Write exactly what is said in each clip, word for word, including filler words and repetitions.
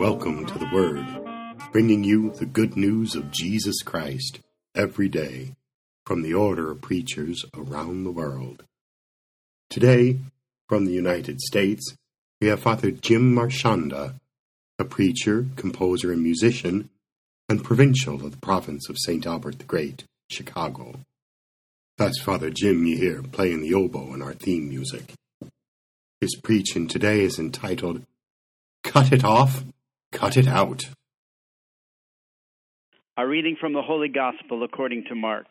Welcome to the Word, bringing you the good news of Jesus Christ every day from the order of preachers around the world. Today, from the United States, we have Father Jim Marchionda, a preacher, composer, and musician, and provincial of the province of Saint Albert the Great, Chicago. That's Father Jim you hear playing the oboe in our theme music. His preaching today is entitled, Cut It Off, Cut It Out. A reading from the Holy Gospel according to Mark.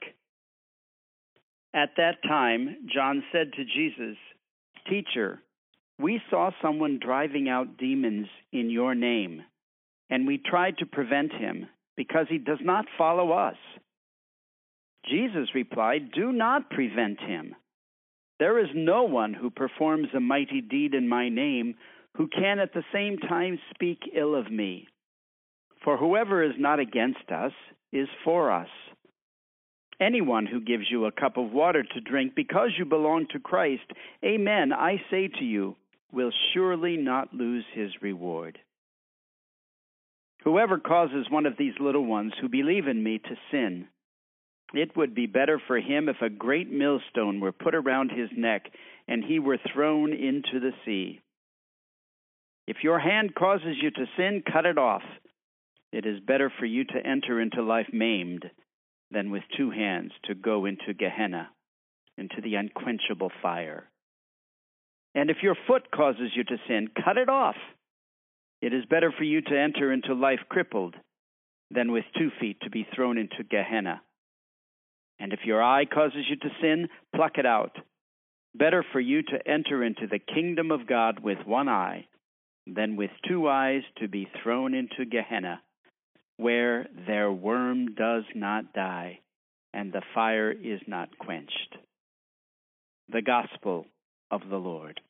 At that time, John said to Jesus, "Teacher, we saw someone driving out demons in your name, and we tried to prevent him because he does not follow us." Jesus replied, "Do not prevent him. There is no one who performs a mighty deed in my name who can at the same time speak ill of me. For whoever is not against us is for us. Anyone who gives you a cup of water to drink because you belong to Christ, amen, I say to you, will surely not lose his reward. Whoever causes one of these little ones who believe in me to sin, it would be better for him if a great millstone were put around his neck and he were thrown into the sea. If your hand causes you to sin, cut it off. It is better for you to enter into life maimed than with two hands to go into Gehenna, into the unquenchable fire. And if your foot causes you to sin, cut it off. It is better for you to enter into life crippled than with two feet to be thrown into Gehenna. And if your eye causes you to sin, pluck it out. Better for you to enter into the kingdom of God with one eye than with two eyes to be thrown into Gehenna, where their worm does not die and the fire is not quenched." The Gospel of the Lord.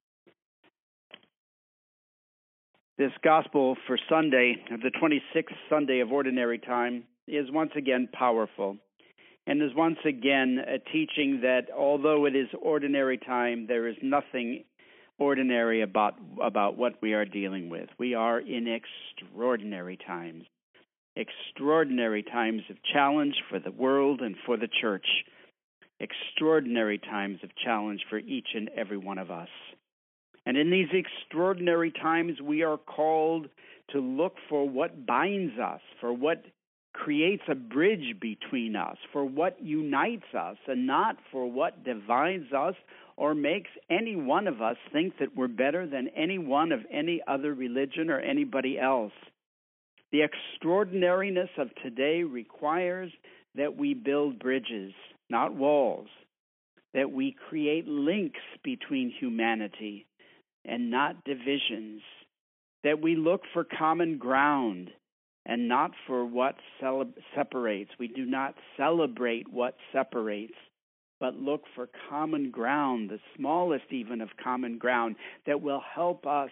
This Gospel for Sunday, the twenty-sixth Sunday of Ordinary Time, is once again powerful and is once again a teaching that although it is ordinary time, there is nothing ordinary about about what we are dealing with. We are in extraordinary times. Extraordinary times of challenge for the world and for the church. Extraordinary times of challenge for each and every one of us. And in these extraordinary times, we are called to look for what binds us, for what creates a bridge between us, for what unites us, and not for what divides us or makes any one of us think that we're better than any one of any other religion or anybody else. The extraordinariness of today requires that we build bridges, not walls, that we create links between humanity and not divisions, that we look for common ground and not for what cele- separates. We do not celebrate what separates, but look for common ground, the smallest even of common ground, that will help us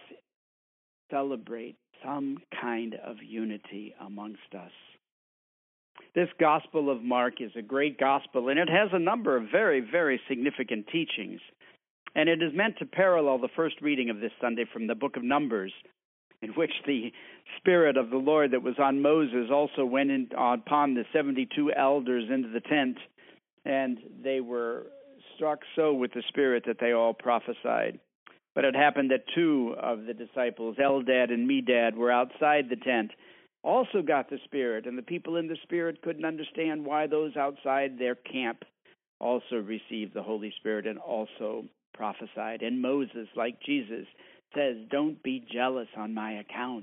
celebrate some kind of unity amongst us. This Gospel of Mark is a great gospel, and it has a number of very, very significant teachings. And it is meant to parallel the first reading of this Sunday from the book of Numbers, in which the Spirit of the Lord that was on Moses also went in, upon the seventy-two elders into the tent, and they were struck so with the Spirit that they all prophesied. But it happened that two of the disciples, Eldad and Medad, were outside the tent, also got the Spirit, and the people in the Spirit couldn't understand why those outside their camp also received the Holy Spirit and also prophesied. And Moses, like Jesus, says, "Don't be jealous on my account.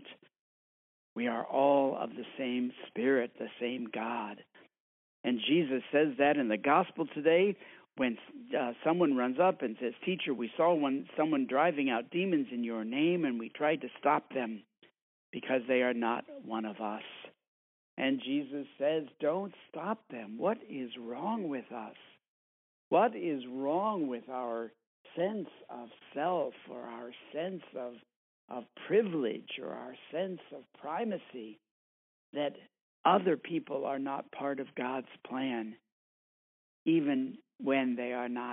We are all of the same Spirit, the same God." And Jesus says that in the Gospel today when uh, someone runs up and says, "Teacher, we saw one someone driving out demons in your name, and we tried to stop them because they are not one of us." And Jesus says, "Don't stop them. What is wrong with us? What is wrong with our sense of self or our sense of, of privilege or our sense of primacy that other people are not part of God's plan, even when they are not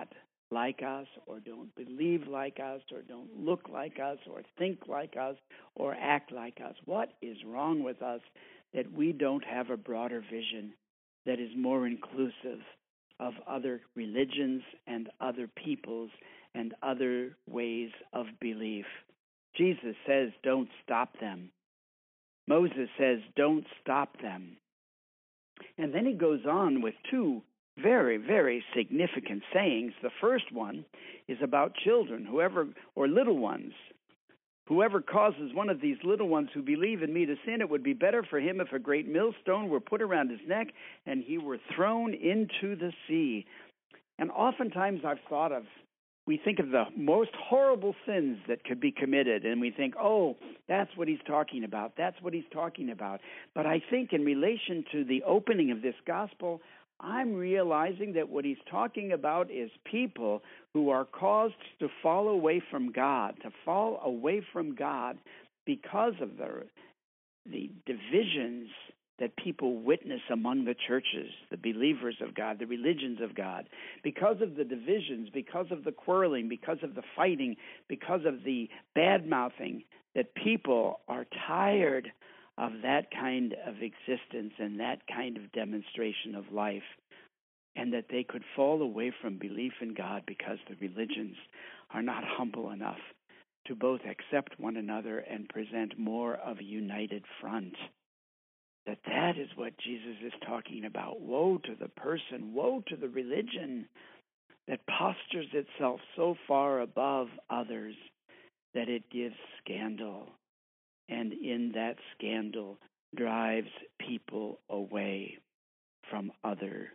like us or don't believe like us or don't look like us or think like us or act like us? What is wrong with us that we don't have a broader vision that is more inclusive of other religions and other peoples and other ways of belief? Jesus says, don't stop them. Moses says, don't stop them. And then he goes on with two very, very significant sayings. The first one is about children, whoever, or little ones. Whoever causes one of these little ones who believe in me to sin, it would be better for him if a great millstone were put around his neck and he were thrown into the sea. And oftentimes I've thought of, we think of the most horrible sins that could be committed, and we think, oh, that's what he's talking about. That's what he's talking about. But I think in relation to the opening of this gospel, I'm realizing that what he's talking about is people who are caused to fall away from God, to fall away from God because of the, the divisions that people witness among the churches, the believers of God, the religions of God, because of the divisions, because of the quarreling, because of the fighting, because of the bad-mouthing, that people are tired of that kind of existence and that kind of demonstration of life, and that they could fall away from belief in God because the religions are not humble enough to both accept one another and present more of a united front. That that is what Jesus is talking about. Woe to the person, woe to the religion that postures itself so far above others that it gives scandal, and in that scandal drives people away from other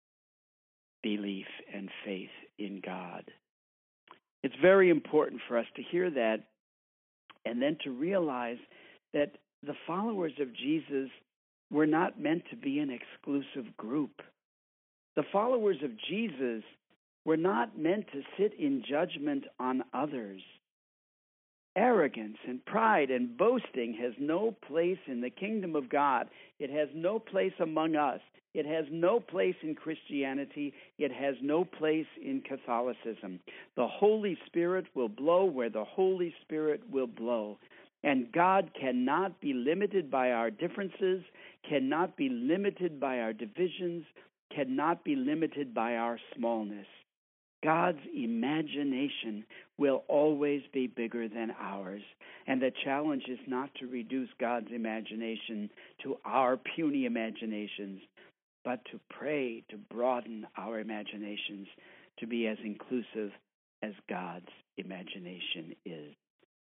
belief and faith in God. It's very important for us to hear that and then to realize that the followers of Jesus were not meant to be an exclusive group. The followers of Jesus were not meant to sit in judgment on others. Arrogance and pride and boasting has no place in the kingdom of God. It has no place among us. It has no place in Christianity. It has no place in Catholicism. The Holy Spirit will blow where the Holy Spirit will blow. And God cannot be limited by our differences, cannot be limited by our divisions, cannot be limited by our smallness. God's imagination will always be bigger than ours. And the challenge is not to reduce God's imagination to our puny imaginations, but to pray to broaden our imaginations to be as inclusive as God's imagination is.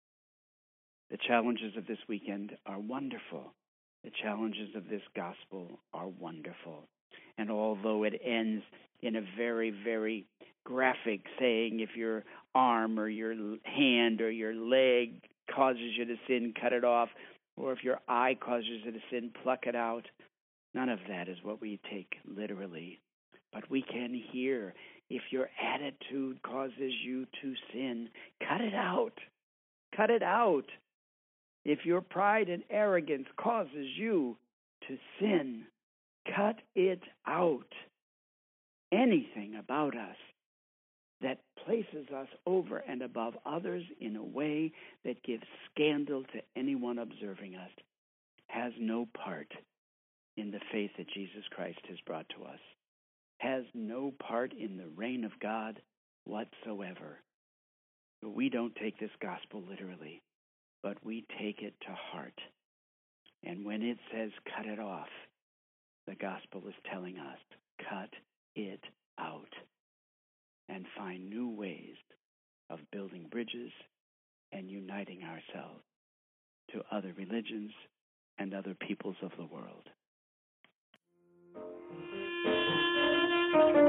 The challenges of this weekend are wonderful. The challenges of this gospel are wonderful. And although it ends in a very, very graphic saying, if your arm or your hand or your leg causes you to sin, cut it off, or if your eye causes you to sin, pluck it out, none of that is what we take literally. But we can hear, if your attitude causes you to sin, cut it out. Cut it out. If your pride and arrogance causes you to sin, cut it out. Anything about us that places us over and above others in a way that gives scandal to anyone observing us has no part in the faith that Jesus Christ has brought to us, has no part in the reign of God whatsoever. But we don't take this gospel literally, but we take it to heart. And when it says cut it off, the gospel is telling us, cut it out and find new ways of building bridges and uniting ourselves to other religions and other peoples of the world.